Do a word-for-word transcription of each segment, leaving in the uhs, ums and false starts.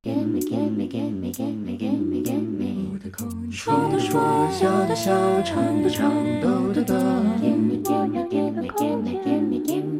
Gimme, gimme, gimme, gimme, gimme, gimme 说的说，笑的笑，唱的唱，抖的抖 Gimme, gimme, gimme, gimme, gimme,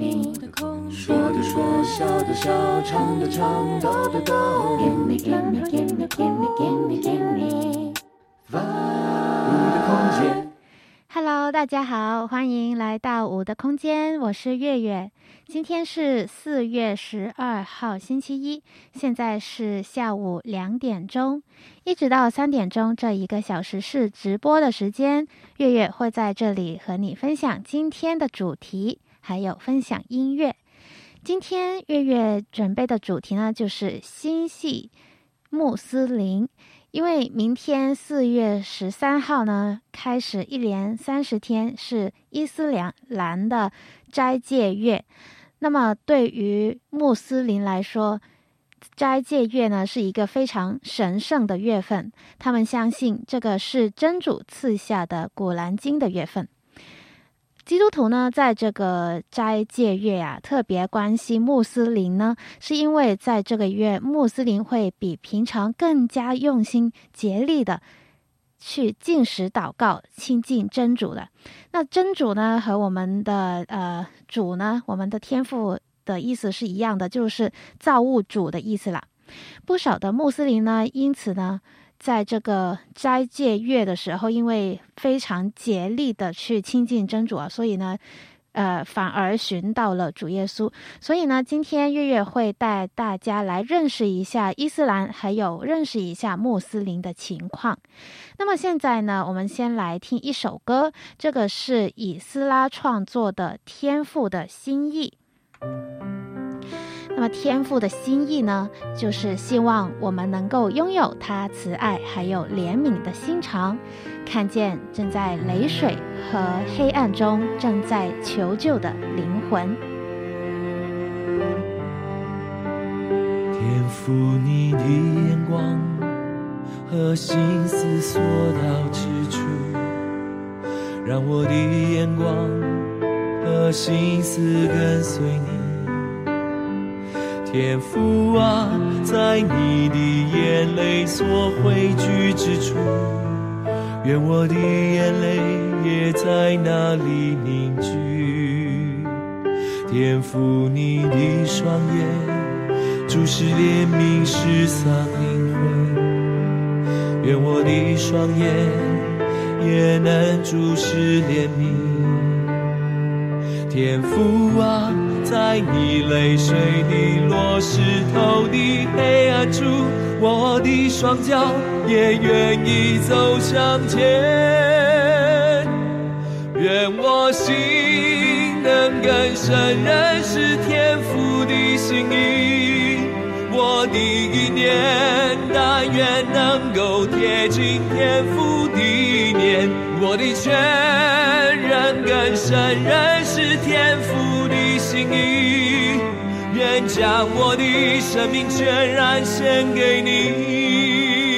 gimme 说的说，笑的笑，唱的唱，抖的抖 Gimme, gimme, gimme, gimme, gimme, gimme 五的空间。 Hello， 大家好，欢迎来到五的空间，我是月月。今天是四月十二号，星期一，现在是下午两点钟，一直到三点钟，这一个小时是直播的时间。月月会在这里和你分享今天的主题，还有分享音乐。今天月月准备的主题呢，就是新系穆斯林。因为明天四月十三号呢，开始一连三十天是伊斯兰的斋戒月。那么对于穆斯林来说，斋戒月呢是一个非常神圣的月份，他们相信这个是真主赐下的古兰经的月份。基督徒呢，在这个斋戒月啊，特别关心穆斯林呢，是因为在这个月，穆斯林会比平常更加用心竭力的去禁食祷告，亲近真主的。那真主呢，和我们的呃主呢，我们的天父的意思是一样的，就是造物主的意思啦。不少的穆斯林呢，因此呢，在这个斋戒月的时候，因为非常竭力的去亲近真主啊，所以呢呃，反而寻到了主耶稣。所以呢，今天月月会带大家来认识一下伊斯兰，还有认识一下穆斯林的情况。那么现在呢，我们先来听一首歌，这个是以斯拉创作的《天父的心意》。那么天父的心意呢，就是希望我们能够拥有他慈爱还有怜悯的心肠，看见正在泪水和黑暗中正在求救的灵魂。 天父，你的眼光和心思所到之处，让我的眼光和心思跟随你。天父啊，在你的眼泪所汇聚之处，愿我的眼泪也在那里凝聚。天父，你的双眼注视怜悯失丧灵魂，愿我的双眼也能注视怜悯。天父啊，在你泪水的落石头的黑暗处，我的双脚也愿意走向前。愿我心能更深认识天父的心意，我的意念但愿能够贴近天父的念，我的全人更深认识天父的心意，愿将我的生命全然献给你。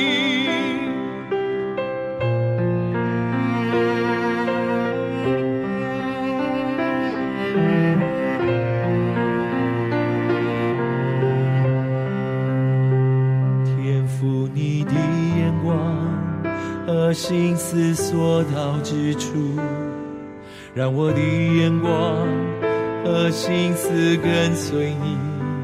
天父，你的眼光和心思所到之处，让我的眼光和心思跟随你。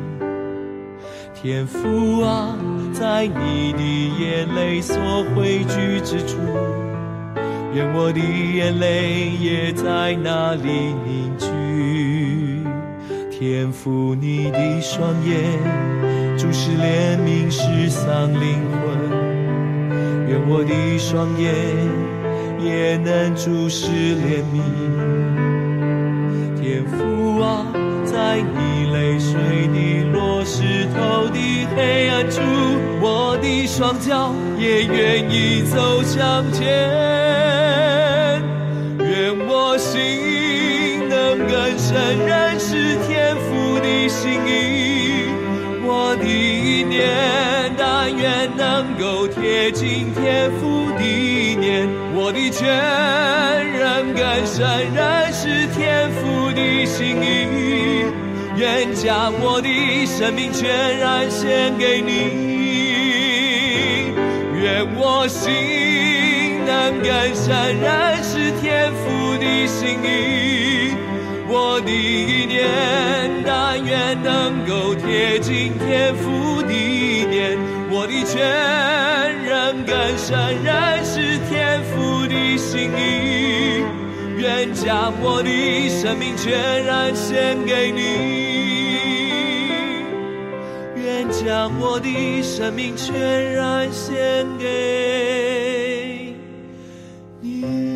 天父啊，在你的眼泪所汇聚之处，愿我的眼泪也在那里凝聚。天父，你的双眼注视怜悯失丧灵魂，愿我的双眼也能注视怜悯。天父啊，在你泪水的落石头的黑暗处，我的双脚也愿意走向前。愿我心能更深认识天父的心意，我的意念但愿能够贴近天父的念，我的全人更深认识天父的心意，愿将我的生命全然献给你。 我心能更深认识天父的心意，我的意念但愿能够贴近天父的念，我的全人更深认识天父的心意，愿将我的生命全然献给你，愿将我的生命全然献给你。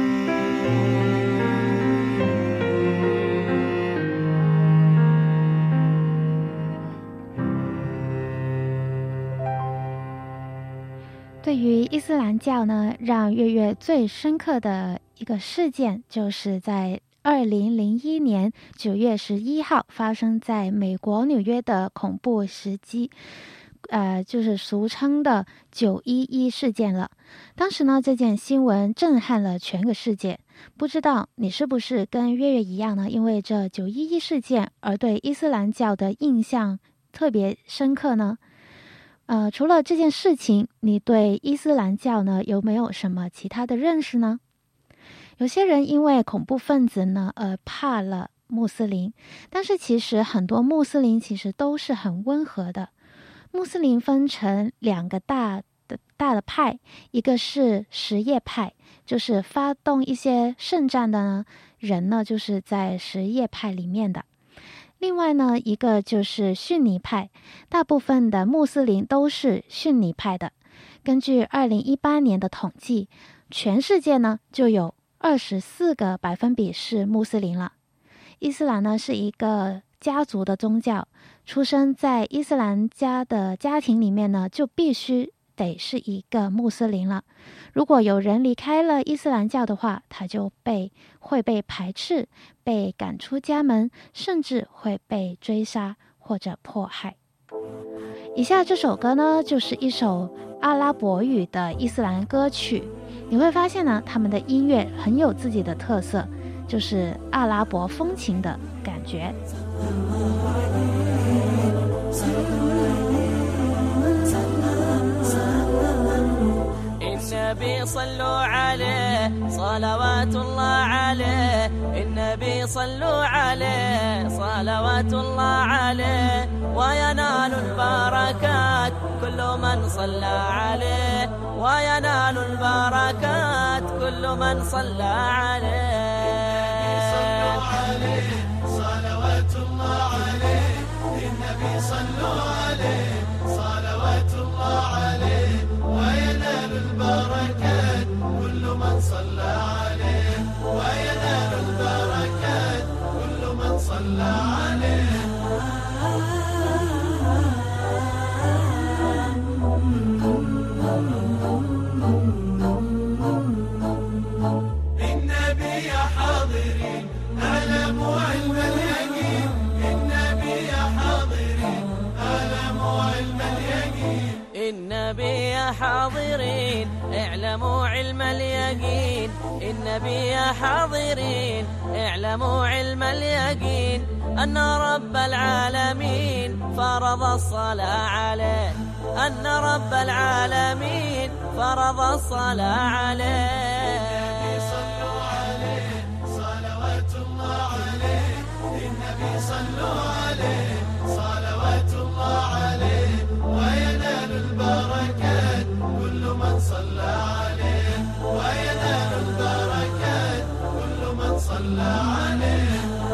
对于伊斯兰教呢，让月月最深刻的一个事件，就是在二零零一年九月十一号发生在美国纽约的恐怖袭击，呃，就是俗称的九一一事件了。当时呢，这件新闻震撼了全个世界。不知道你是不是跟月月一样呢？因为这九一一事件而对伊斯兰教的印象特别深刻呢？呃，除了这件事情，你对伊斯兰教呢有没有什么其他的认识呢？有些人因为恐怖分子呢而怕了穆斯林，但是其实很多穆斯林其实都是很温和的。穆斯林分成两个大的大的派，一个是什叶派，就是发动一些圣战的呢人呢就是在什叶派里面的。另外呢，一个就是逊尼派，大部分的穆斯林都是逊尼派的。根据二零一八年的统计，全世界呢就有二十四个百分比是穆斯林了。伊斯兰呢是一个家族的宗教，出生在伊斯兰家的家庭里面呢，就必须得是一个穆斯林了。如果有人离开了伊斯兰教的话，他就被会被排斥，被赶出家门，甚至会被追杀或者迫害。以下这首歌呢，就是一首阿拉伯语的伊斯兰歌曲。你会发现呢，他们的音乐很有自己的特色，就是阿拉伯风情的感觉。 النبي صلوا عليه صلوات الله عليه النبي صلوا عليه صلوات الله عليه وينال البركات كل من صلى عليه وينال البركات كل من صلى عليه صلوا عليه صلوات الله عليه النبي صلوا عليه صلوات الله عليه وينال البركات كل من صلى عليه وينال البركات كل من صلى عليه النبي يا حاضرين اعلموا علم اليقين النبي يا حاضرين اعلموا علم اليقين النبي يا حاضرين اعلموا علم اليقين النبي يا حاضرين اعلموا علم اليقين أن رب العالمين فرض الصلاة عليه أن رب العالمين فرض الصلاة عليه صلوا عليه صلوات الله عليه النبي صلوا عليه صلوات الله عليه وينال البركات كل من صلى عليه وينال البركات كل من صلى عليه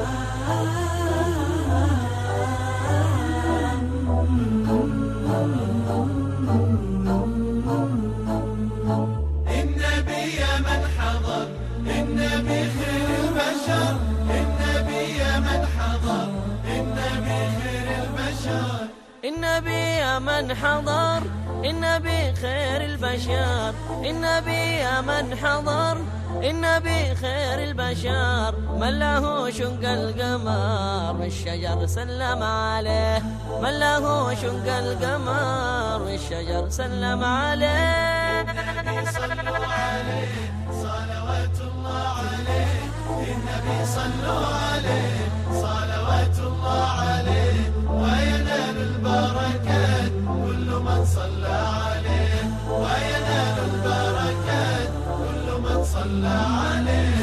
النبي يا من حضر النبي خير البشر النبي يا من حضر النبي خير البشر النبي يا من حضر النبي خير البشر النبي يا من حضر النبي خير البشر من له شق القمر والشجر سلم عليه من له شق القمر والشجر سلم عليه صلوا عليه صلوات الله عليه النبي صلوا عليه صلوات الله عليه وينال البركات كل من صلى عليه وينال البركات كل من صلى عليه.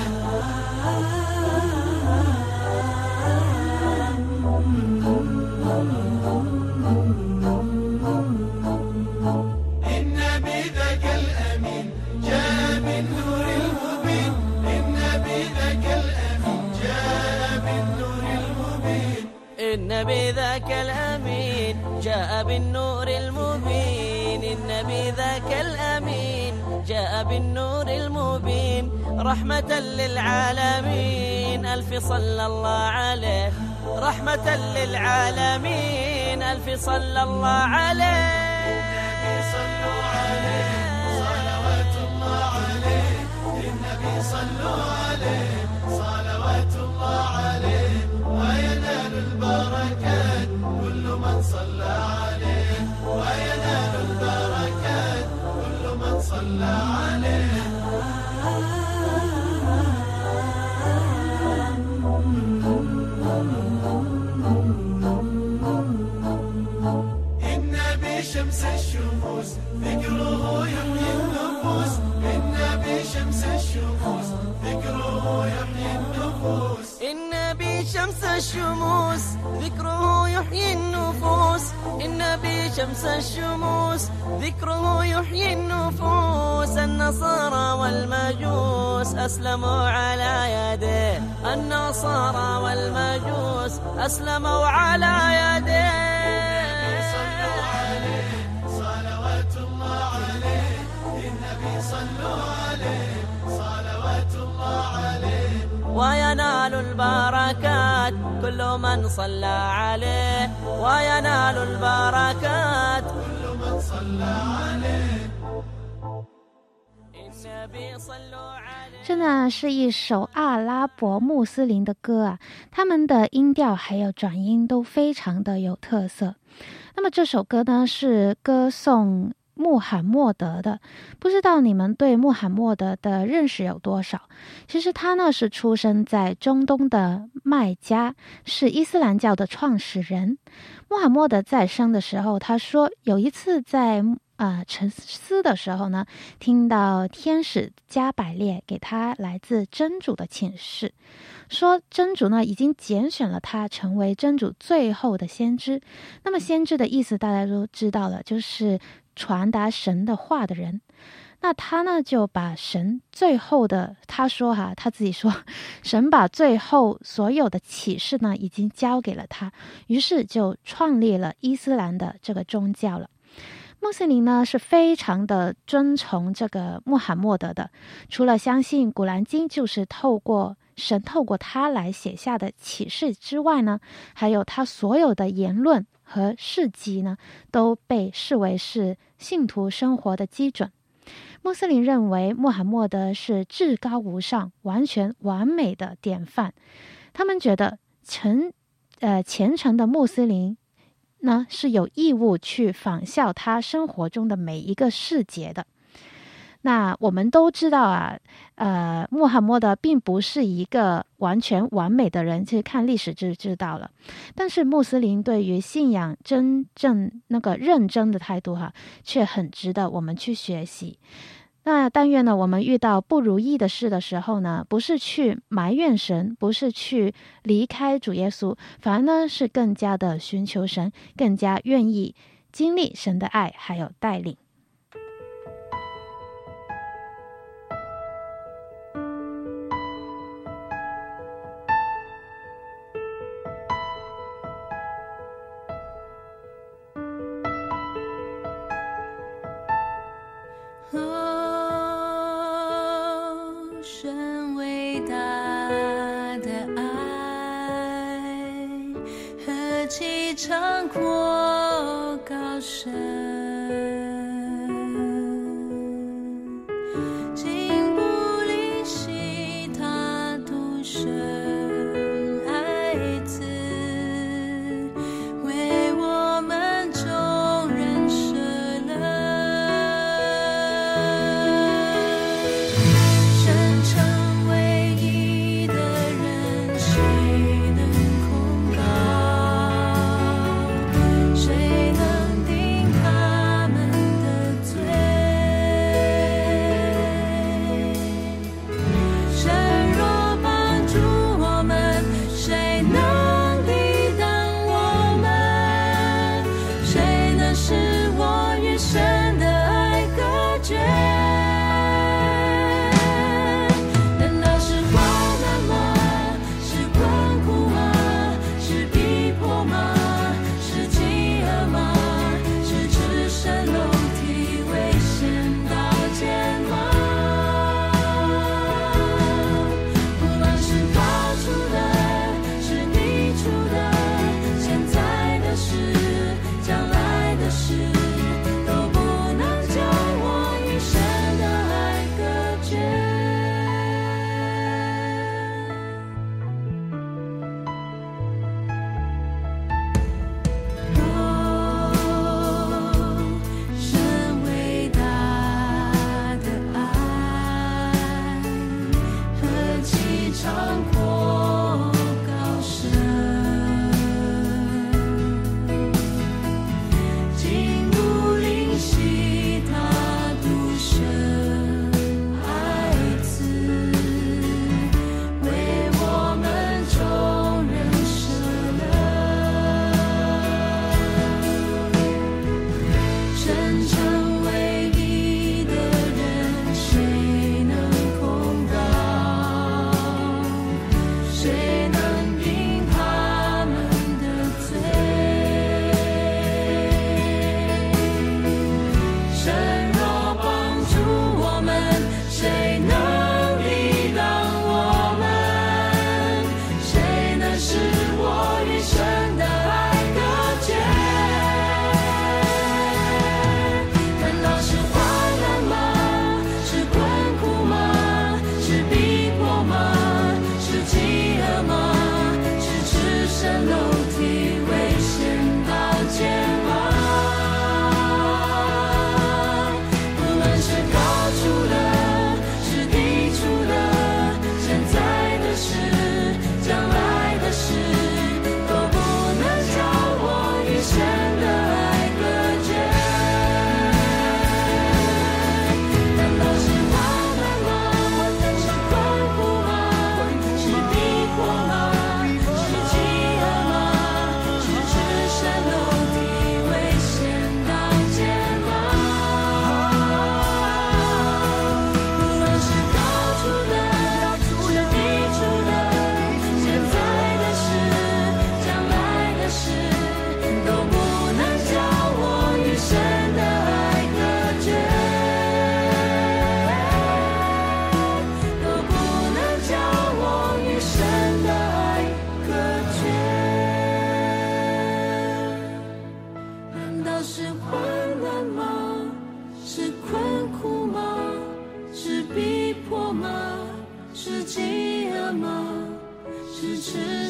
النبي ذاك الأمين جاء بالنور المبين. النبي ذاك الأمين جاء بالنور المبين. النبي ذاك الأمين جاء بالنور المبين. النبي ذاك الأمين جاء بالنور المبين. رحمة للعالمين ألف صلى الله عليه. رحمة للعالمين ألف صلى الله عليه. النبي صلوا عليه صلوات الله عليه. النبي صلوا عليه صلوات الله عليه. وينال البركات كل من صلى عليه. وينال البركات كل من صلى عليه. النبي شمس الشموس ذكره يحيي النفوس. النبي شمس الشموس ذكره يحيي النفوس. النبي شمس الشموس ذكره يحيي النفوس. النبي شمس الشموس ذكره يحيي النفوس. النصارى والمجوس أسلموا على يديه. النصارى والمجوس أسلموا على يديه. صلوا عليه صلوات الله عليه. النبي صلوا عليه صلوات الله عليه. وينال البركات كل من صلى عليه. وينال البركات كل من صلى عليه. النبي صلوا عليه. 这呢是一首阿拉伯穆斯林的歌啊，他们的音调还有转音都非常的有特色。那么这首歌呢是歌颂穆罕默德的，不知道你们对穆罕默德的认识有多少？其实他呢是出生在中东的麦加，是伊斯兰教的创始人。穆罕默德在生的时候，他说有一次在呃沉思的时候呢，听到天使加百列给他来自真主的请示，说真主呢已经拣选了他成为真主最后的先知。那么先知的意思大家都知道了，就是传达神的话的人。那他呢就把神最后的，他说哈，他自己说，神把最后所有的启示呢已经交给了他，于是就创立了伊斯兰的这个宗教了。穆斯林呢是非常的尊崇这个穆罕默德的，除了相信古兰经就是透过神透过他来写下的启示之外呢，还有他所有的言论和事迹呢都被视为是信徒生活的基准。穆斯林认为穆罕默德是至高无上、完全完美的典范，他们觉得虔呃虔诚的穆斯林呢是有义务去仿效他生活中的每一个细节的。那我们都知道啊，呃，穆罕默德并不是一个完全完美的人，其实看历史就知道了。但是穆斯林对于信仰真正那个认真的态度哈、啊，却很值得我们去学习。那但愿呢，我们遇到不如意的事的时候呢，不是去埋怨神，不是去离开主耶稣，反而呢是更加的寻求神，更加愿意经历神的爱还有带领。 神伟大的爱，何其长阔高深，竟不吝惜他独生爱子，为我们众人舍了。神成唯一的人，谁能控告？谁能定他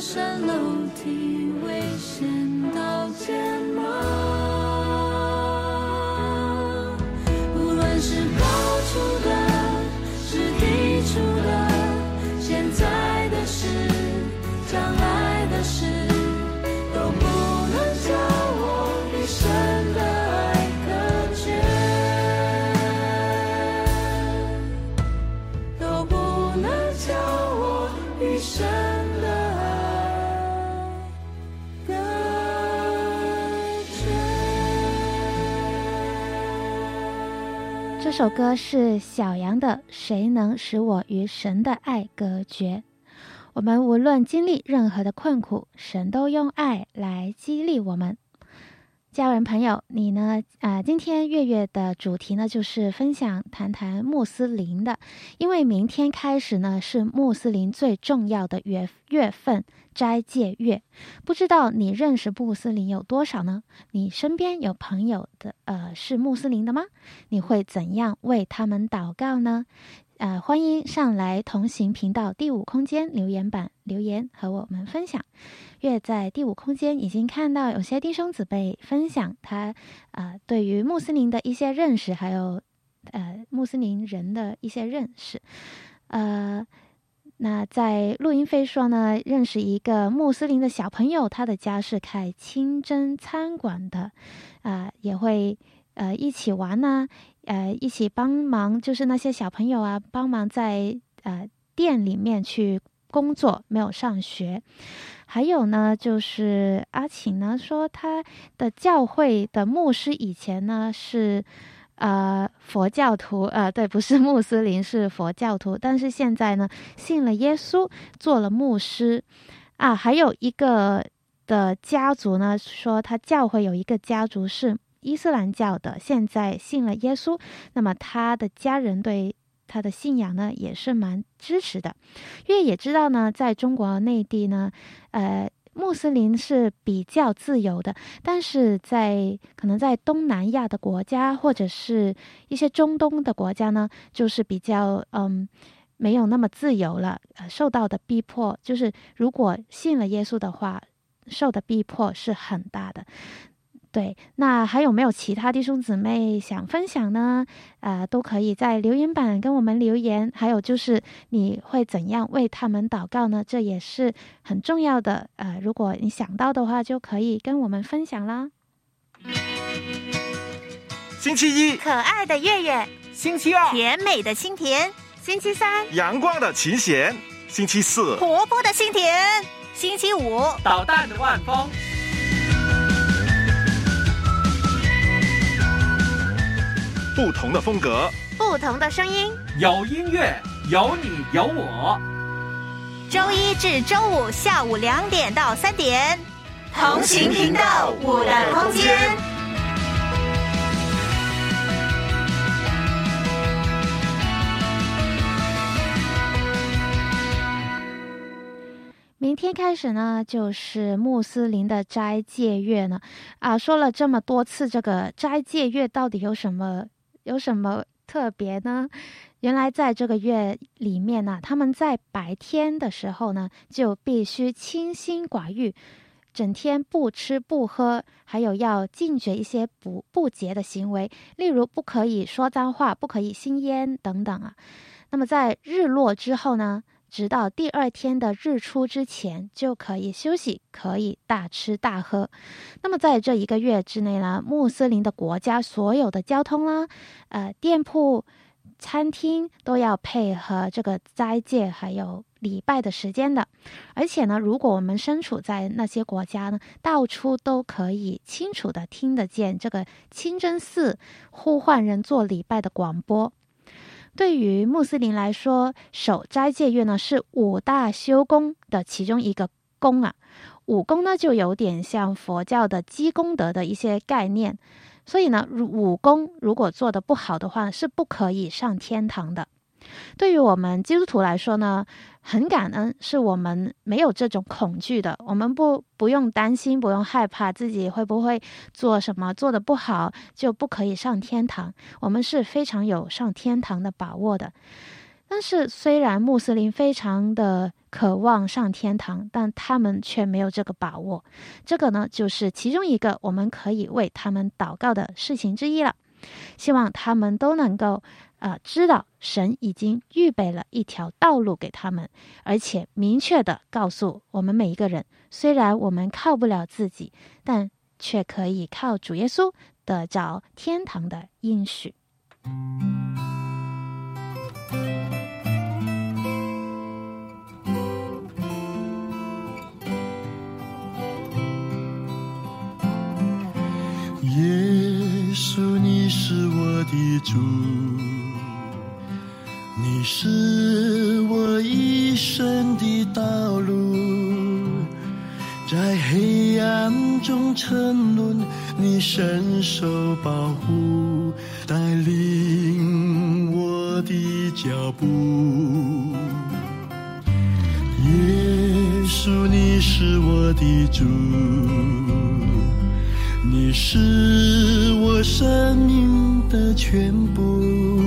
扇楼梯危险到肩膀，无论是高处的是低处的，现在的事将来的事都不能叫我一生的爱隔绝，都不能叫我一生的爱隔绝。 这首歌是小羊的《谁能使我与神的爱隔绝》。我们无论经历任何的困苦，神都用爱来激励我们。家人朋友，你呢？啊、呃，今天月月的主题呢，就是分享谈谈穆斯林的，因为明天开始呢是穆斯林最重要的月月份斋戒月。不知道你认识穆斯林有多少呢？你身边有朋友的呃是穆斯林的吗？你会怎样为他们祷告呢？呃，欢迎上来同行频道第五空间留言板留言和我们分享。月在第五空间已经看到有些弟兄姊妹分享他呃对于穆斯林的一些认识，还有呃穆斯林人的一些认识。呃，那在录音费说呢，认识一个穆斯林的小朋友，他的家是开清真餐馆的，啊、呃，也会呃一起玩呢、啊，呃一起帮忙，就是那些小朋友啊，帮忙在呃店里面去工作，没有上学。还有呢，就是阿晴呢说，他的教会的牧师以前呢是呃佛教徒，呃对，不是穆斯林，是佛教徒，但是现在呢信了耶稣，做了牧师啊。还有一个的家族呢说，他教会有一个家族是伊斯兰教的，现在信了耶稣，那么他的家人对他的信仰呢也是蛮支持的。因为也知道呢，在中国内地呢，呃，穆斯林是比较自由的，但是在可能在东南亚的国家或者是一些中东的国家呢，就是比较嗯没有那么自由了，呃，受到的逼迫，就是如果信了耶稣的话，受的逼迫是很大的。对，那还有没有其他弟兄姊妹想分享呢？呃，都可以在留言板跟我们留言。还有就是你会怎样为他们祷告呢？这也是很重要的。呃，如果你想到的话，就可以跟我们分享啦。 星期一， 可爱的月月； 星期二， 甜美的心田； 星期三， 阳光的琴弦；星期四， 活泼的心田；星期五， 捣蛋的万峰。 不同的风格， 不同的声音， 有音乐，有你有我。 周一至周五下午两点到三点，同行频道五的空间。 明天开始呢，就是穆斯林的斋戒月呢。啊，说了这么多次，这个斋戒月到底有什么有什么特别呢？原来在这个月里面呢，他们在白天的时候呢，就必须清心寡欲，整天不吃不喝，还有要禁绝一些不不洁的行为，例如不可以说脏话，不可以吸烟等等啊。那么在日落之后呢，直到第二天的日出之前就可以休息，可以大吃大喝。那么在这一个月之内呢，穆斯林的国家所有的交通啦、呃店铺、餐厅都要配合这个斋戒还有礼拜的时间的。而且呢，如果我们身处在那些国家呢，到处都可以清楚的听得见这个清真寺呼唤人做礼拜的广播。对于穆斯林来说，守斋戒月呢是五大修功的其中一个功啊。五功呢就有点像佛教的积功德的一些概念，所以呢，五功如果做得不好的话，是不可以上天堂的。对于我们基督徒来说呢，很感恩是我们没有这种恐惧的，我们不不用担心，不用害怕自己会不会做什么做得不好就不可以上天堂，我们是非常有上天堂的把握的。但是虽然穆斯林非常的渴望上天堂，但他们却没有这个把握。这个呢，就是其中一个我们可以为他们祷告的事情之一了。希望他们都能够呃，知道神已经预备了一条道路给他们，而且明确地告诉我们每一个人，虽然我们靠不了自己，但却可以靠主耶稣得着天堂的应许。 耶稣，你是我的主，你是我一生的道路，在黑暗中沉沦，你伸手保护，带领我的脚步。耶稣，你是我的主，你是我生命的全部，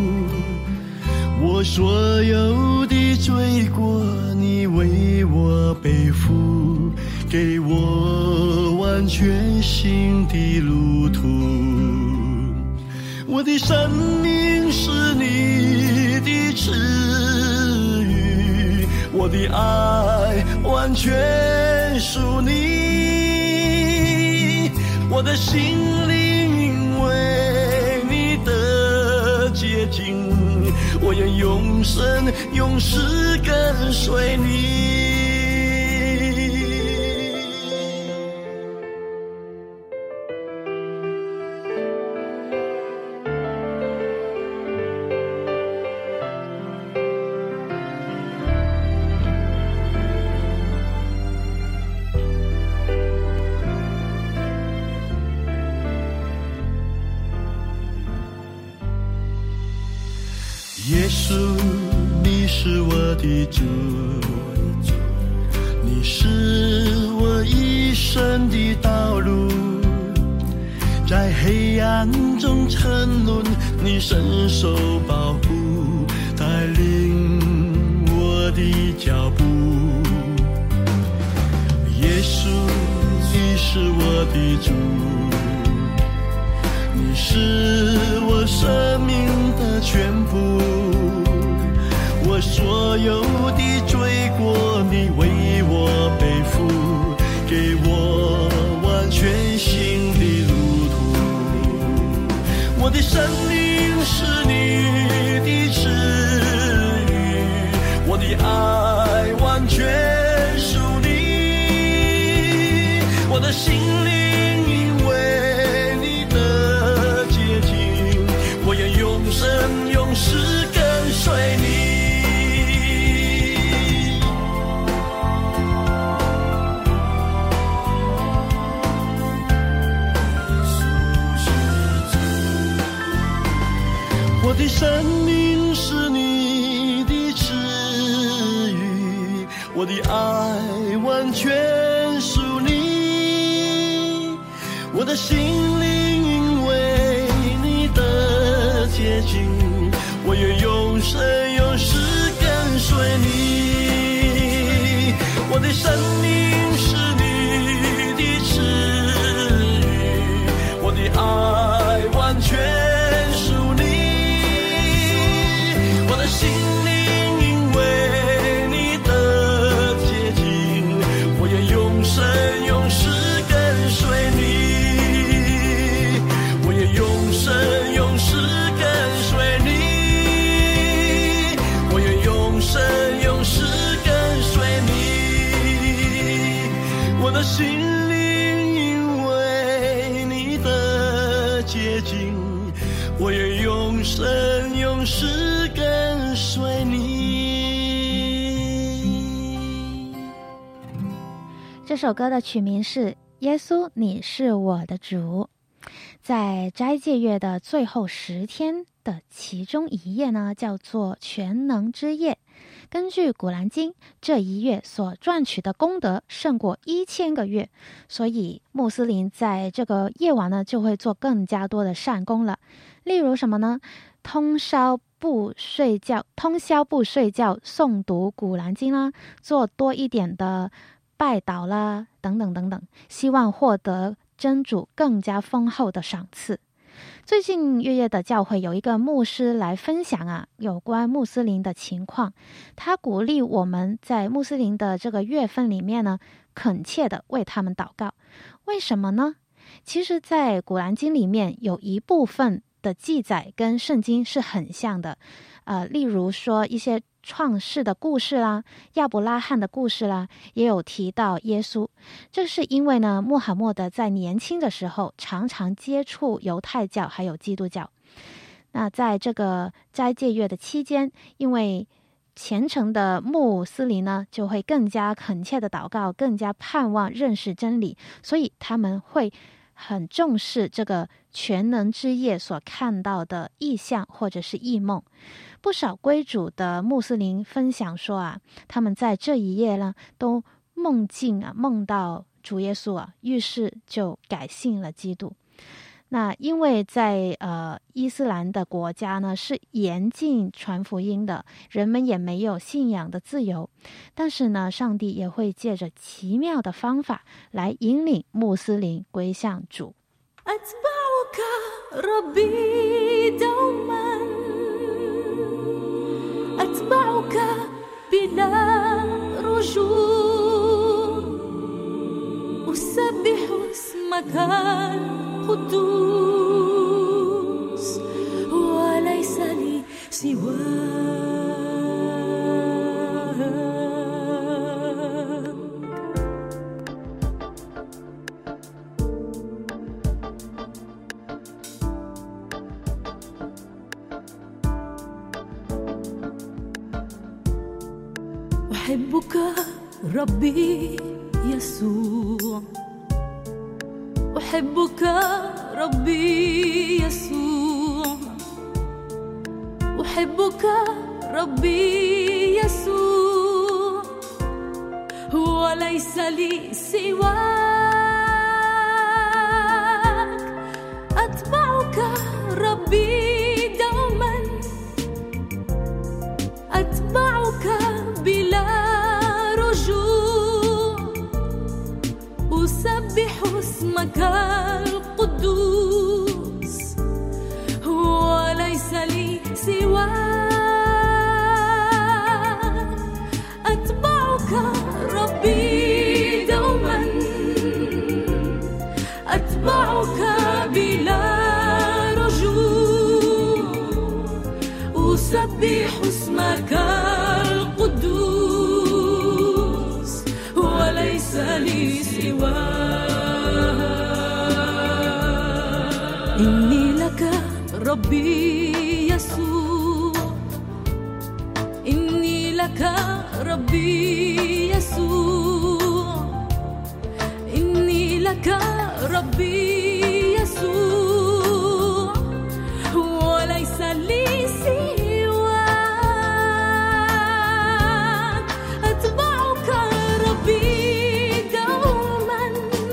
我所有的罪过你为我背负，给我完全新的路途。我的生命是你的赐予，我的爱完全属你，我的心灵因为你的洁净，我愿永生永世跟随你。耶稣，你是我的主，你是我一生的道路，在黑暗中沉沦，你伸手保护，带领我的脚步。耶稣，你是我的主，你是我生命的全部，我所有的罪过你为我背负，给我完全新的路途。我的生命是你的赐予，我的爱完全属你，我的心灵因为你的洁净，我愿永生永世跟随你。我的生命是你的赐予，我的爱完全属你，我的心灵因为你的洁净，我愿永生永世跟随你。我的生命是你的赐予，我的爱完全属你，我的心灵因为你的洁净，我愿永生永世跟随你，我愿永生永世跟随你，我愿永生永世跟随你，我的心灵因为你的洁净，我愿永生永世跟随你。 这首歌的曲名是《耶稣，你是我的主》。在斋戒月的最后十天的其中一夜呢，叫做全能之夜。根据古兰经，这一月所赚取的功德胜过一千个月，所以穆斯林在这个夜晚呢，就会做更加多的善功了。例如什么呢？通烧不睡觉，通宵不睡觉诵读古兰经啦，做多一点的拜祷啦，等等等等，希望获得真主更加丰厚的赏赐。最近月月的教会有一个牧师来分享啊，有关穆斯林的情况。他鼓励我们在穆斯林的这个月份里面呢，恳切的为他们祷告。为什么呢？其实在古兰经里面有一部分的记载跟圣经是很像的，呃，例如说一些创世的故事啦，亚伯拉罕的故事啦，也有提到耶稣。这是因为呢，穆罕默德在年轻的时候常常接触犹太教还有基督教。那在这个斋戒月的期间，因为虔诚的穆斯林呢，就会更加恳切的祷告，更加盼望认识真理，所以他们会很重视这个全能之夜所看到的异象或者是异梦。不少归主的穆斯林分享说啊，他们在这一夜呢都梦境啊，梦到主耶稣啊，于是就改信了基督。那因为在呃伊斯兰的国家呢是严禁传福音的，人们也没有信仰的自由，但是呢上帝也会借着奇妙的方法来引领穆斯林归向主。 أتبعك ربي دوما أتبعك بلا رجوع أسبح اسمك القدوس وليس لي سواك أحبك ربي يسوع أحبك ربي يسوع أحبك ربي يسوع وليس لي سواك أتبعك ربي دوما أتبعك بلا رجوع أسبح اسمك القدوس وليس لي سواك أتبعك ربي دوما أتبعك بلا رجوع أسبح اسمك القدوس وليس لي سواك إني لك ربي يسوع إني لك ربي يسوع إني لك ربي يسوع وليس لي سواك أتبعك ربي دوما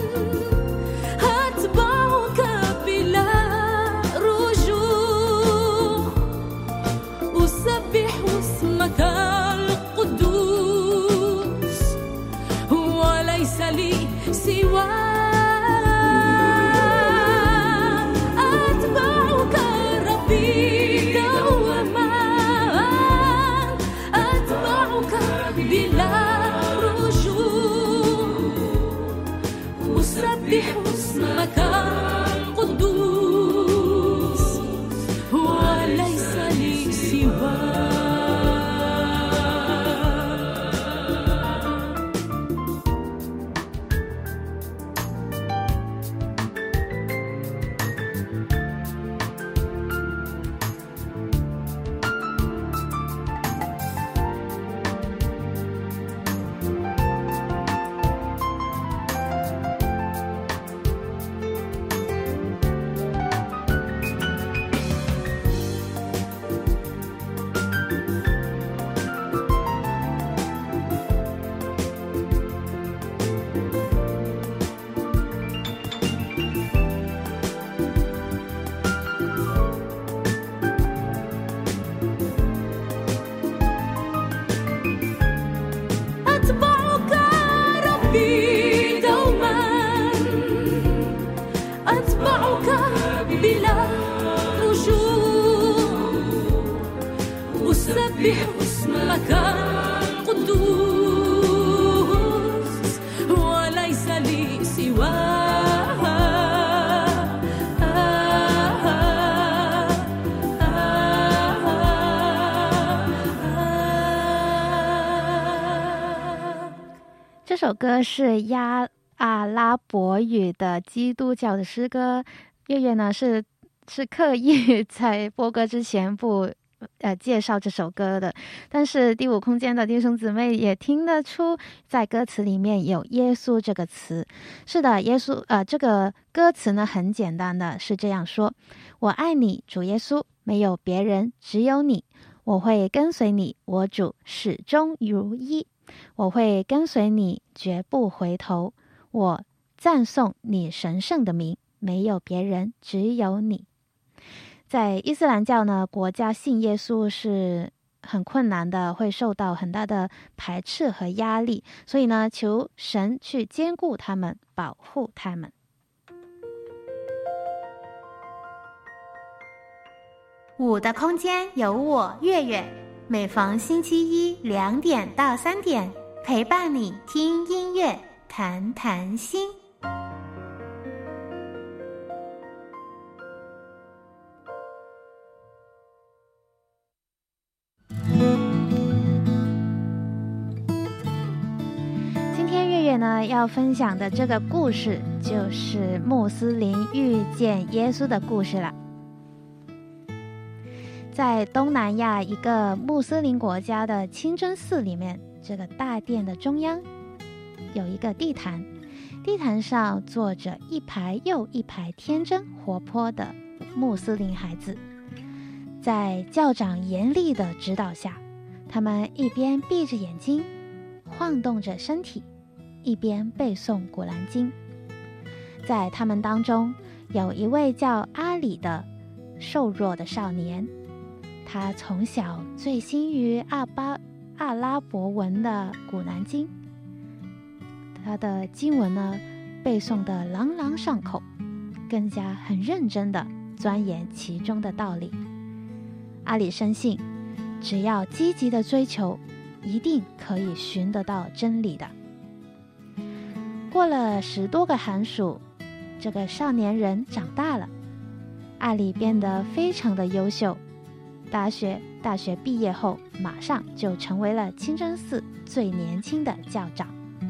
أتبعك بلا رجوع أسبح اسمك القدوس وليس لي سواك أتبعك ربي دوما أتبعك بلا رجوع أسبح اسمك القدوس وليس لي سواك اسمك قدوس وليس لي سواك 这首歌是亚阿拉伯语的基督教的诗歌，月月呢是是刻意在播歌之前不呃介绍这首歌的，但是第五空间的弟兄姊妹也听得出，在歌词里面有耶稣这个词。是的，耶稣呃这个歌词呢很简单的，是这样说：我爱你，主耶稣，没有别人，只有你，我会跟随你，我主始终如一。我会跟随你，绝不回头。我赞颂你神圣的名，没有别人，只有你。在伊斯兰教呢，国家信耶稣是很困难的，会受到很大的排斥和压力，所以呢，求神去兼顾他们，保护他们。 五的空间有我月月，每逢星期一两点到三点，陪伴你听音乐，谈谈心。 今天月月呢要分享的这个故事，就是穆斯林遇见耶稣的故事了。在东南亚一个穆斯林国家的清真寺里面，这个大殿的中央有一个地坛，地坛上坐着一排又一排天真活泼的穆斯林孩子。在教长严厉的指导下，他们一边闭着眼睛晃动着身体，一边背诵古兰经。在他们当中有一位叫阿里的瘦弱的少年，他从小醉心于阿巴阿拉伯文的古兰经，他的经文呢背诵得朗朗上口，更加很认真地钻研其中的道理。阿里深信，只要积极的追求，一定可以寻得到真理的。过了十多个寒暑，这个少年人长大了，阿里变得非常的优秀。大学大学毕业后，马上就成为了清真寺最年轻的教长。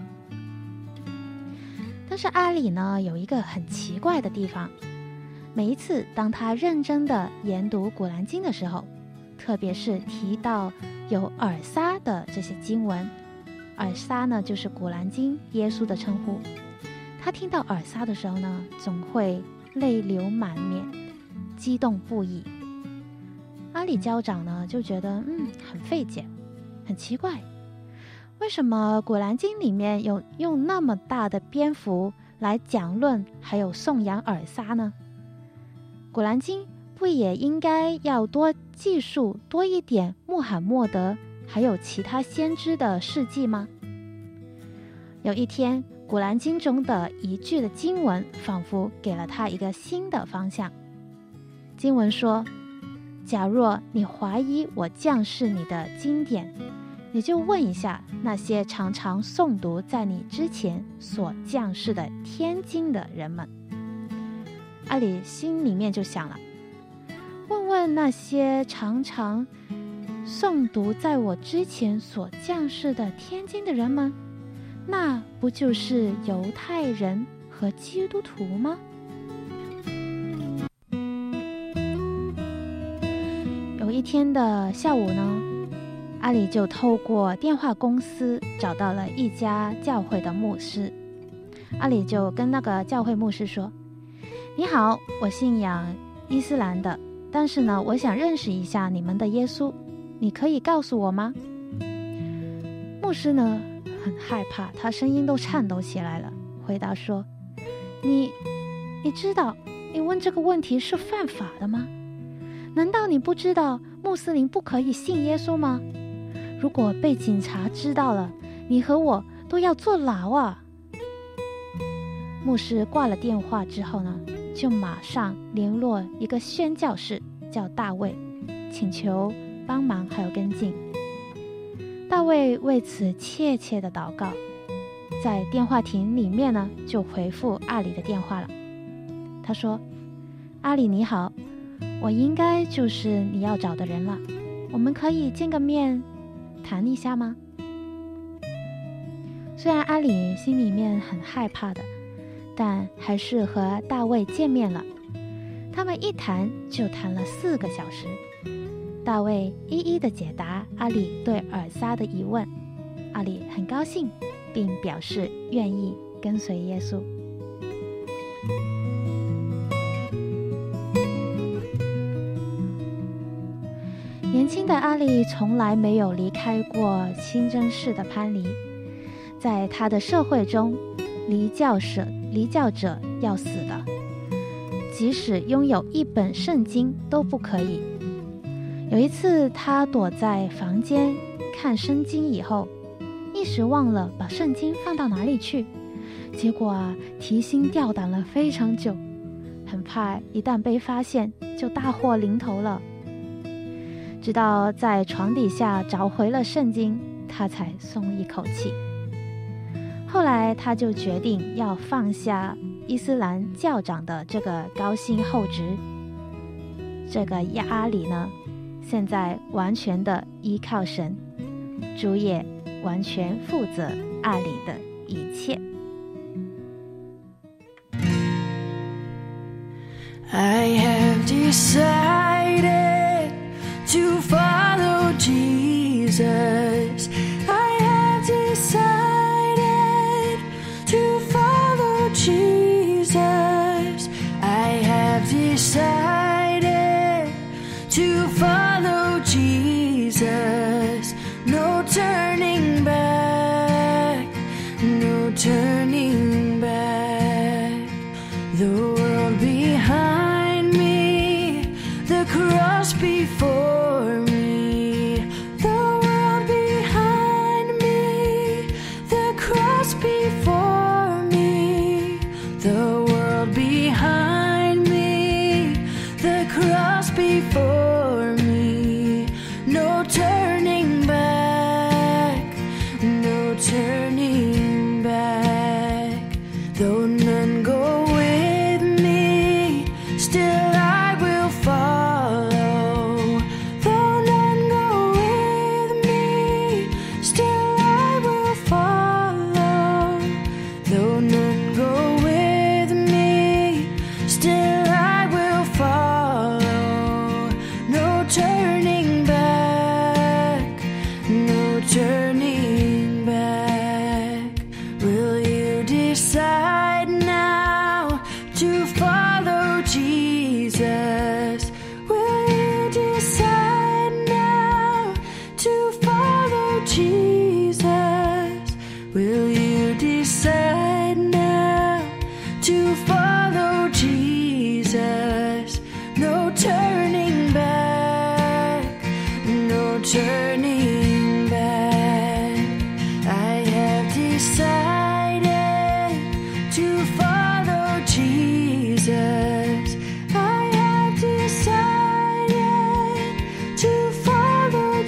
但是阿里呢，有一个很奇怪的地方，每一次当他认真的研读古兰经的时候，特别是提到有尔撒的这些经文，尔撒呢就是古兰经耶稣的称呼，他听到尔撒的时候呢，总会泪流满面，激动不已。阿里教长呢就觉得嗯很费解，很奇怪，为什么古兰经里面有用那么大的篇幅来讲论还有颂扬尔撒呢？古兰经不也应该要多记述多一点穆罕默德还有其他先知的事迹吗？有一天，古兰经中的一句的经文仿佛给了他一个新的方向。经文说，假若你怀疑我降世你的经典，你就问一下那些常常诵读在你之前所降世的天经的人们。阿里心里面就想了，问问那些常常诵读在我之前所降世的天经的人们，那不就是犹太人和基督徒吗？有一天的下午呢，阿里就透过电话公司找到了一家教会的牧师。阿里就跟那个教会牧师说，你好，我信仰伊斯兰的，但是呢，我想认识一下你们的耶稣，你可以告诉我吗？牧师呢很害怕，他声音都颤抖起来了，回答说，你你知道你问这个问题是犯法的吗？难道你不知道穆斯林不可以信耶稣吗？如果被警察知道了，你和我都要坐牢啊！牧师挂了电话之后呢，就马上联络一个宣教士叫大卫，请求帮忙还有跟进。大卫为此切切的祷告，在电话亭里面呢就回复阿里的电话了。他说：阿里你好，我应该就是你要找的人了，我们可以见个面谈一下吗？虽然阿里心里面很害怕的，但还是和大卫见面了。他们一谈就谈了四个小时，大卫一一的解答阿里对尔撒的疑问，阿里很高兴，并表示愿意跟随耶稣。年轻的阿里从来没有离开过清真寺的藩篱，在他的社会中，离教者离教者要死的，即使拥有一本圣经都不可以。有一次，他躲在房间看圣经以后，一时忘了把圣经放到哪里去，结果啊，提心吊胆了非常久，很怕一旦被发现就大祸临头了。直到在床底下找回了圣经，他才松一口气。后来他就决定要放下伊斯兰教长的这个高薪厚职，这个阿里呢，现在完全的依靠神，主也完全负责阿里的一切。 I have decided to follow Jesus. I have decided to follow Jesus. I have decided to follow Jesus. No turning back, no turning back. The world behind me, the cross before me. The world behind me, the cross before me. The world behind me, the cross before me. No turning back, no turning back. Though none go with me, still I will follow. Though none go with me, still I will follow. Though none go with me, still I will follow. No turning back, no turning back. Will you decide now to follow Jesus? Will you decide now to follow Jesus? Will you decide now to follow Jesus? No turning back, no turning back. I have decided to follow Jesus. I have decided to follow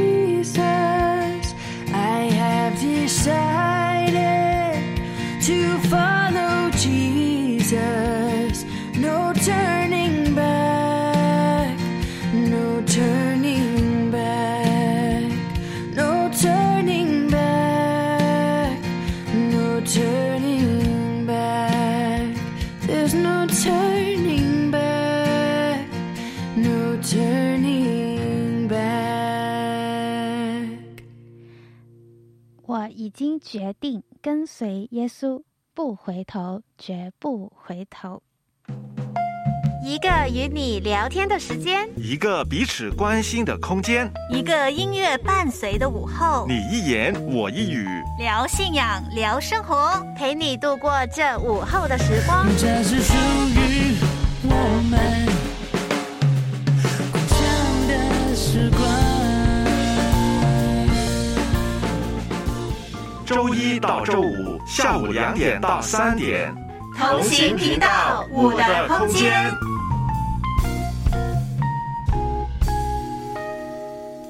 Jesus. I have decided to follow Jesus. No turning back, no turning back, no turning back, no turning back. There's no turning back, no turning back. 我已经决定跟随耶稣，不回头，绝不回头。 一个与你聊天的时间， 一个彼此关心的空间， 一个音乐伴随的午后， 你一言我一语， 聊信仰，聊生活，陪你度过这午后的时光。 这是属于我们共享的时光。 周一到周五下午两点到三点， 同行频道，我的空间。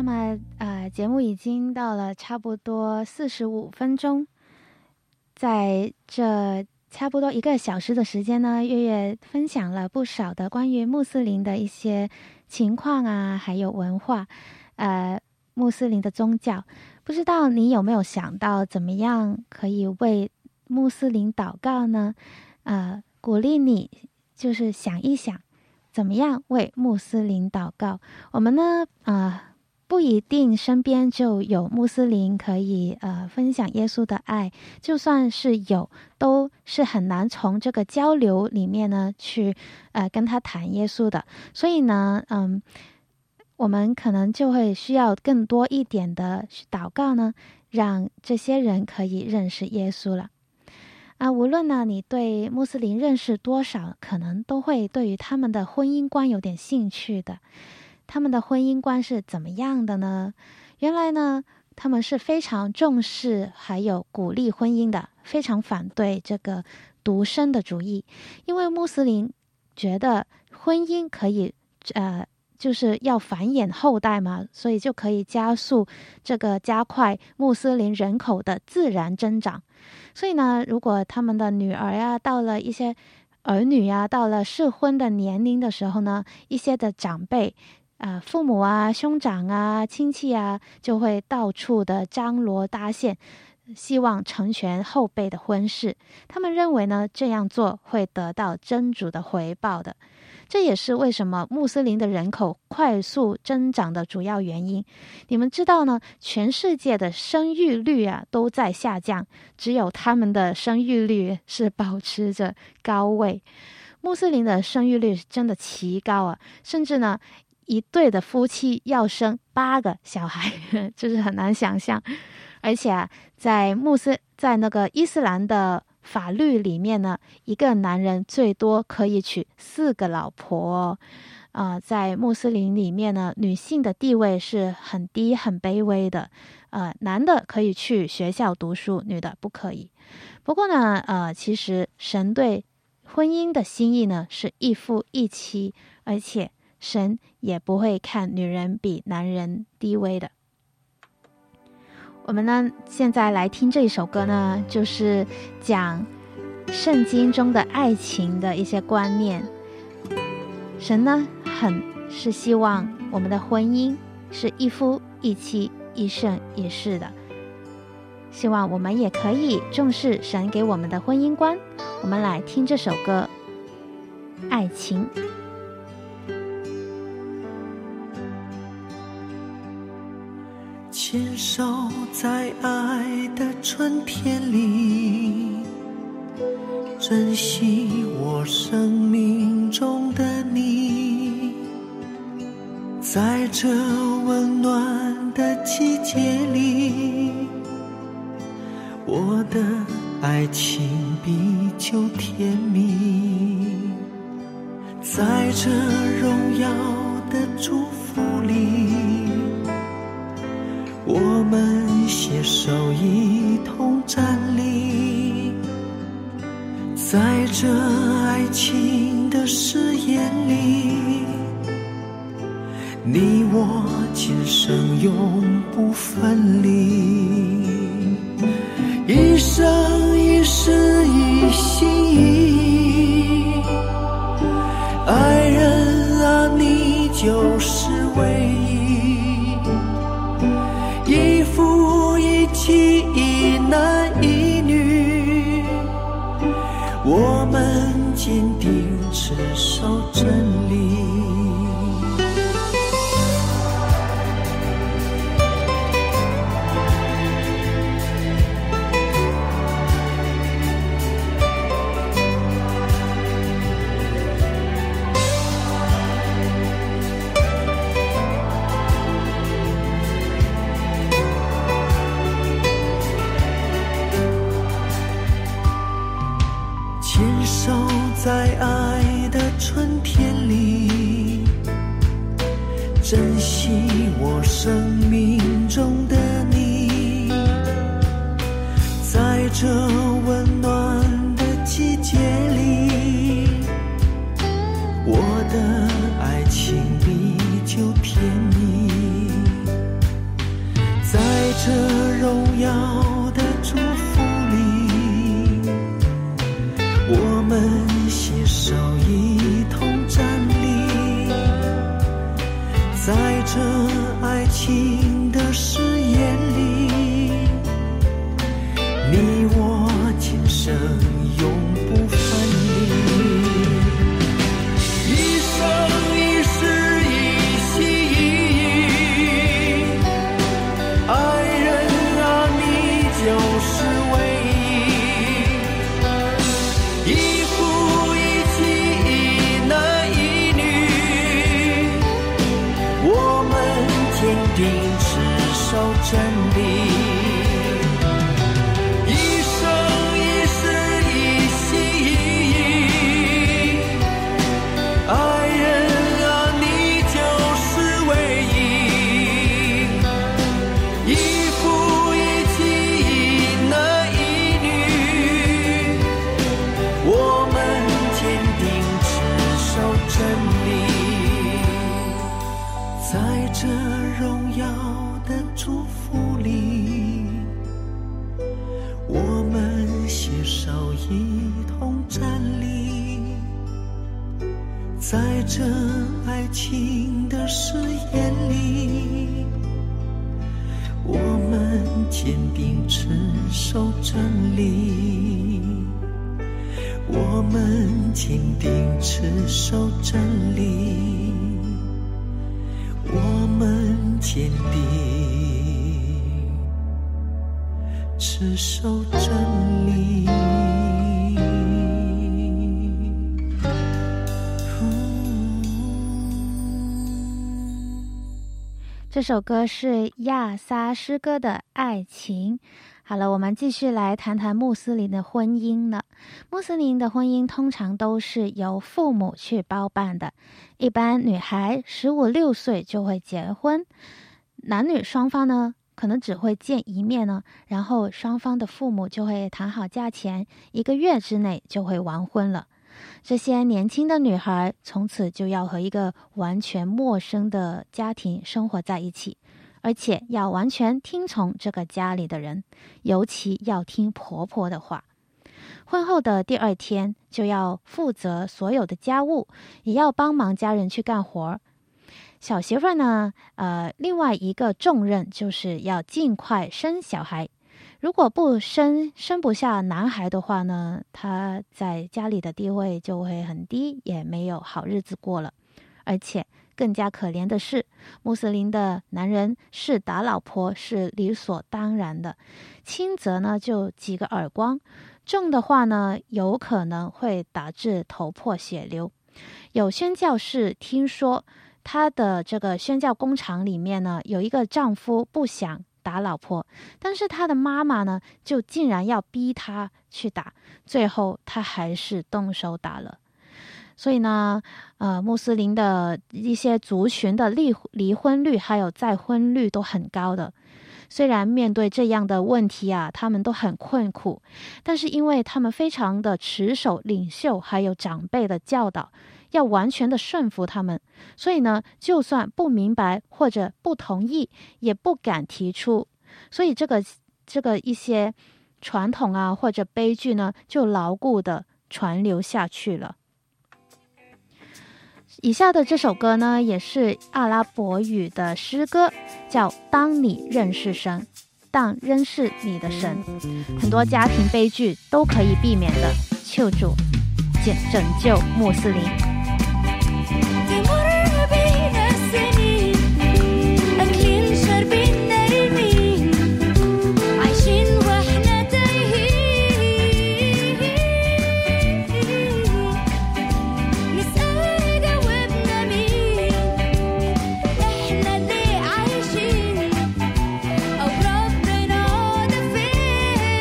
那么呃，节目已经到了差不多四十五分钟，在这差不多一个小时的时间呢，月月分享了不少的关于穆斯林的一些情况啊，还有文化，呃，穆斯林的宗教。不知道你有没有想到怎么样可以为穆斯林祷告呢？呃，鼓励你就是想一想，怎么样为穆斯林祷告。我们呢，呃，不一定身边就有穆斯林可以呃分享耶稣的爱，就算是有，都是很难从这个交流里面呢去呃跟他谈耶稣的。所以呢，嗯，我们可能就会需要更多一点的祷告呢，让这些人可以认识耶稣了。啊，无论呢你对穆斯林认识多少，可能都会对于他们的婚姻观有点兴趣的。他们的婚姻观是怎么样的呢？原来呢，他们是非常重视还有鼓励婚姻的，非常反对这个独身的主义。因为穆斯林觉得婚姻可以呃就是要繁衍后代嘛，所以就可以加速这个加快穆斯林人口的自然增长。所以呢，如果他们的女儿呀，到了一些儿女呀，到了适婚的年龄的时候呢，一些的长辈啊、呃，父母啊、兄长啊、亲戚啊，就会到处的张罗搭线，希望成全后辈的婚事。他们认为呢，这样做会得到真主的回报的。这也是为什么穆斯林的人口快速增长的主要原因。你们知道呢，全世界的生育率啊都在下降，只有他们的生育率是保持着高位。穆斯林的生育率真的奇高啊，甚至呢，一对的夫妻要生八个小孩，就是很难想象。而且啊，在穆斯在那个伊斯兰的法律里面呢，一个男人最多可以娶四个老婆哦。呃，在穆斯林里面呢，女性的地位是很低很卑微的。呃，男的可以去学校读书，女的不可以。不过呢，呃，其实神对婚姻的心意呢是一夫一妻，而且神也不会看女人比男人低微的。我们呢，现在来听这一首歌呢，就是讲圣经中的爱情的一些观念。神呢，很是希望我们的婚姻是一夫一妻、一生一世的。希望我们也可以重视神给我们的婚姻观。我们来听这首歌《爱情》。 牵手在爱的春天里，珍惜我生命中的你，在这温暖的季节里，我的爱情比酒甜蜜，在这荣耀的祝福里，我们携手一同站立，在这爱情的誓言里，你我今生永不分离，一生一世一心一意，爱人啊，你就是唯一，一夫一妻一男一女，我们坚定持守真理。在爱的春天里，珍惜我生命中的你，在这温暖的季节里，我的爱情比酒甜蜜， 这荣耀的祝福里，我们携手一同站立，在这爱情的誓言里，我们坚定持守真理，我们坚定持守真理，我们坚定持守真理。 这首歌是亚萨诗歌的爱情。好了，我们继续来谈谈穆斯林的婚姻了。穆斯林的婚姻通常都是由父母去包办的，一般女孩十五六岁就会结婚，男女双方呢可能只会见一面呢，然后双方的父母就会谈好价钱，一个月之内就会完婚了。这些年轻的女孩从此就要和一个完全陌生的家庭生活在一起，而且要完全听从这个家里的人，尤其要听婆婆的话。婚后的第二天就要负责所有的家务，也要帮忙家人去干活。小媳妇呢，呃，另外一个重任就是要尽快生小孩。如果不生生不下男孩的话呢，他在家里的地位就会很低，也没有好日子过了。而且更加可怜的是，穆斯林的男人是打老婆是理所当然的，轻则呢就几个耳光，重的话呢有可能会导致头破血流。有宣教士听说他的这个宣教工厂里面呢，有一个丈夫不想打老婆，但是他的妈妈呢就竟然要逼他去打，最后他还是动手打了。所以呢，呃，穆斯林的一些族群的离离婚率还有再婚率都很高的。虽然面对这样的问题啊，他们都很困苦，但是因为他们非常的持守领袖还有长辈的教导，要完全的顺服他们，所以呢，就算不明白或者不同意，也不敢提出。所以这个这个一些传统啊或者悲剧呢，就牢固的传流下去了。以下的这首歌呢，也是阿拉伯语的诗歌，叫《当你认识神》，当认识你的神，很多家庭悲剧都可以避免的。求主拯救穆斯林。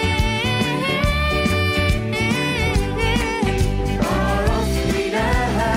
لا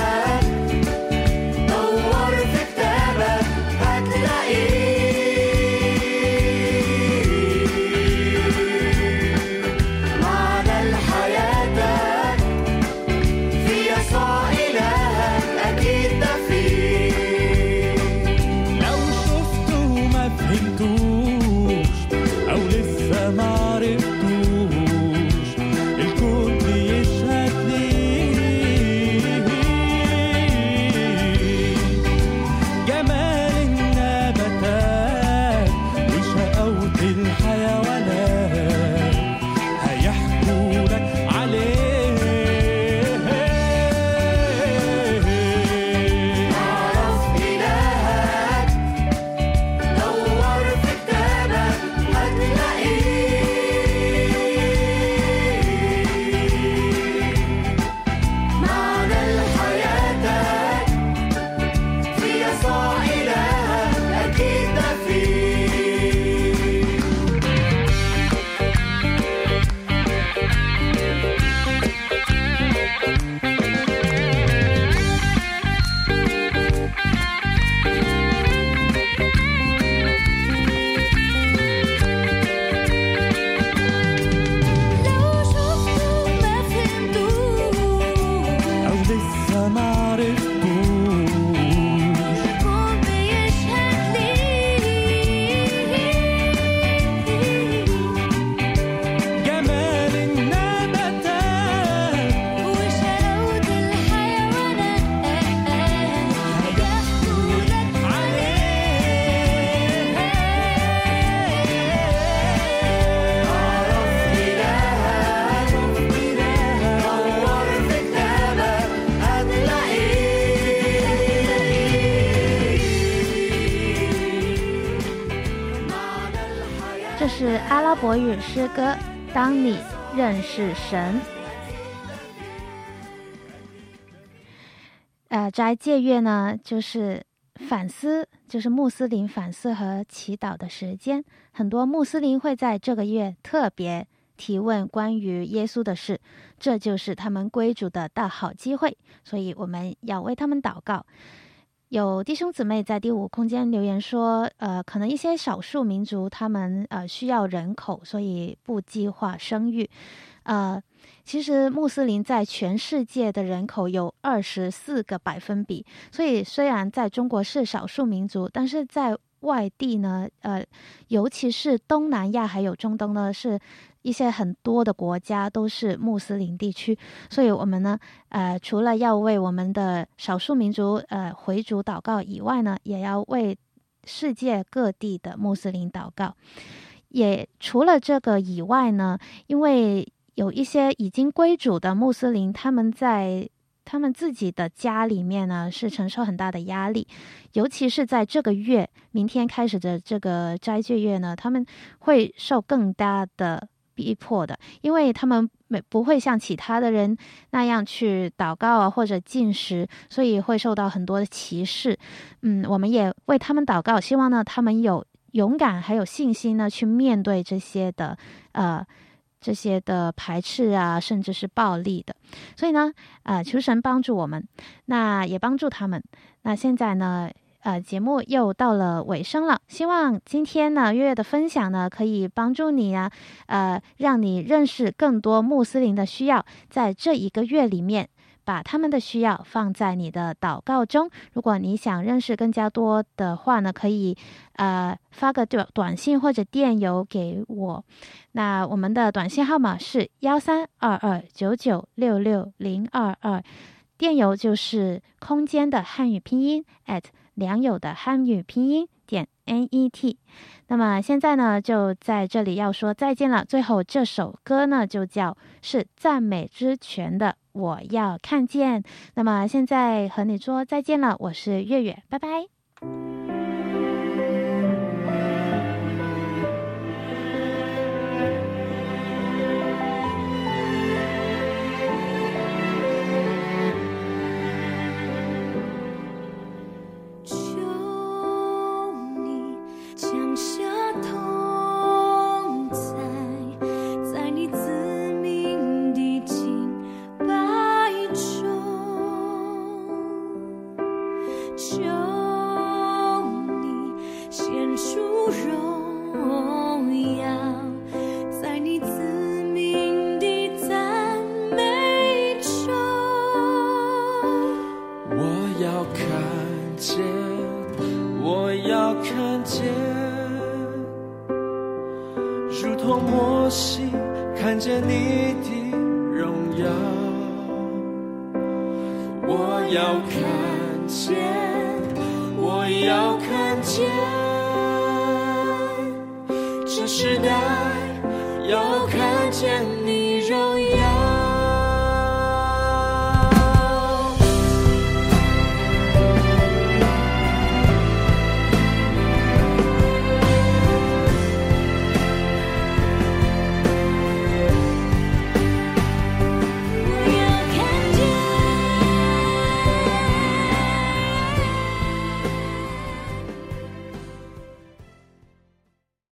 是阿拉伯语诗歌《当你认识神》。呃，斋戒月呢，就是反思，就是穆斯林反思和祈祷的时间。很多穆斯林会在这个月特别提问关于耶稣的事，这就是他们归主的大好机会，所以我们要为他们祷告。有弟兄姊妹在第五空间留言说，呃，可能一些少数民族他们呃需要人口，所以不计划生育。呃，其实穆斯林在全世界的人口有二十四个百分比，所以虽然在中国是少数民族，但是在外地呢，呃，尤其是东南亚还有中东呢，是一些很多的国家都是穆斯林地区，所以我们呢，呃，除了要为我们的少数民族呃回族祷告以外呢，也要为世界各地的穆斯林祷告。也除了这个以外呢，因为有一些已经归主的穆斯林，他们在他们自己的家里面呢是承受很大的压力，尤其是在这个月，明天开始的这个斋戒月呢，他们会受更大的逼迫的，因为他们不会像其他的人那样去祷告啊或者禁食，所以会受到很多的歧视。嗯，我们也为他们祷告，希望呢他们有勇敢还有信心呢去面对这些的呃这些的排斥啊，甚至是暴力的。所以呢，呃，求神帮助我们，那也帮助他们。那现在呢，呃，节目又到了尾声了，希望今天呢，月月的分享呢，可以帮助你啊，呃，让你认识更多穆斯林的需要，在这一个月里面，把他们的需要放在你的祷告中。如果你想认识更加多的话呢，可以呃发个短短信或者电邮给我。那我们的短信号码是幺三二二九九六六零二二，电邮就是空间的汉语拼音 at 良友的汉语拼音点 net。 那么现在呢，就在这里要说再见了。最后这首歌呢，就叫是赞美之泉的我要看见。那么现在和你说再见了，我是月月，拜拜。 看见你的荣耀，我要看见，我要看见，这时代